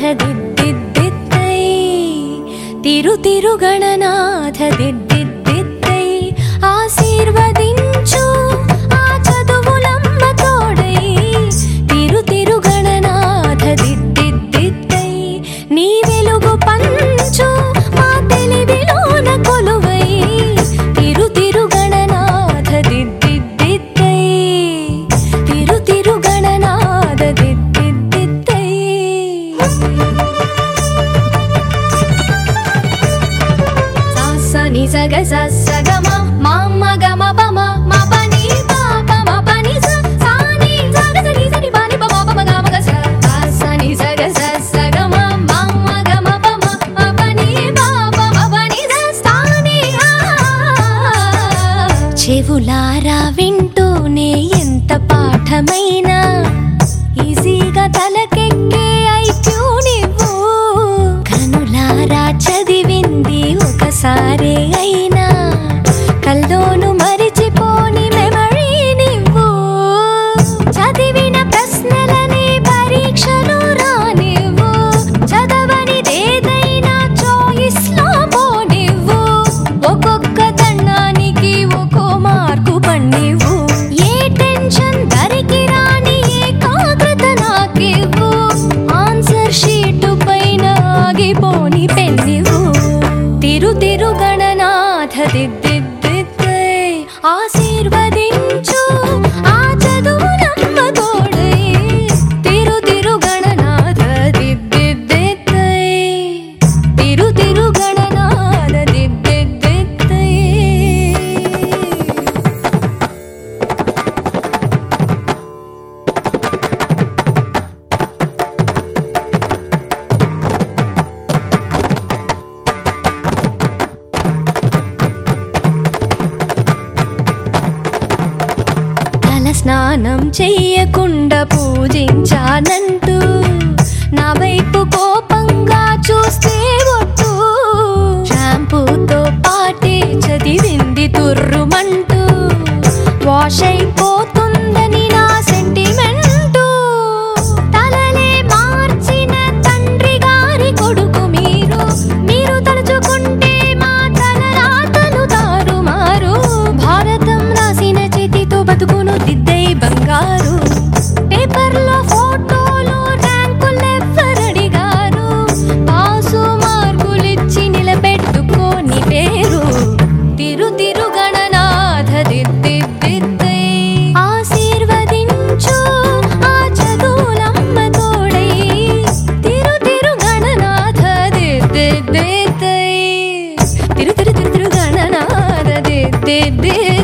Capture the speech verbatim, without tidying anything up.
దిద్దిద్దిద్దై తిరు తిరు గణనాథ దిద్దిద్దిద్దై ఆశీర్వదించు ఆ చదువులమ్మ తోడై తిరు తిరు గణనాథ దిద్దిద్దిద్దై నీ వెలుగు పంచు మా తెలివిలోన కొలువై తిరు తిరు గణనాథ దిద్దిద్దిద్దై తిరు తిరు గణనాథ దిద్దిద్దిద్దై సాసని సగ సగమ మామ గమ పమ మా పని పాప మా పని సాని సగ సని సని పని పమ పమ గమ గ సాసని సగ సగమ మామ గమ పమ మా పని పాప మా పని సాని చెవులారా వింటూనే ఎంత పాఠమైనా ఈజీగా తలకెక్కే ఐక్యూ నివ్వు కనులారా చదివింది ఒకసారే అయినా కల్లోను మరిచిపోని మెమరీ నివ్వు చదివిన ప్రశ్నలని పరీక్షలు రానివ్వు చదవనిదేదైనా చాయిస్ లో పోనివ్వు ఒక్కొక్క దండానికి ఒక్కో మార్కు పన్నివ్వు ఏ టెన్షన్ దరికి రాని ఏకాగ్రత నాకివ్వు ఆన్సర్ షీటు పైన ఆగిపోని పెన్నివ్వు తిరు తిరు గణనాథ దిద్దిద్దిద్దై ఆశీర్వదించు ఆ చదువులమ్మ తోడై తిరు తిరు గణనాథ దిద్దిద్దిద్దై తిరు తిరు గణనాథ దిద్దిద్దిద్దై తల స్నానం చెయ్యకుండా పూజించానంటూ నా వైపు కోపంగా చూస్తే ఒట్టు షాంపూతో పాటే చదివింది తుర్రుమంటూ వాష్ అయిపోతుందని నా సెంటిమెంటు తలలే మార్చిన తండ్రి గారి కొడుకు మీరు మీరు తలుచుకుంటే మా తలరాతలు తారుమారు భారతం రాసిన చేతితో బతుకును దిద్దై బంగారు పేపర్లో ఫోటోలు ర్యాంకులెవ్వరడిగారు పాసు మార్కులిచ్చి నిలబెట్టుకోని పేరు తిరు తిరు గణనాథ దిద్దిద్దిద్దై ఆశీర్వదించు ఆ చదువులమ్మ తోడై తిరు తిరు గణనాథ దిద్దిద్దిద్దై తిరు తిరు తిరు తిరు గణనాథ దిద్దిద్దిద్దై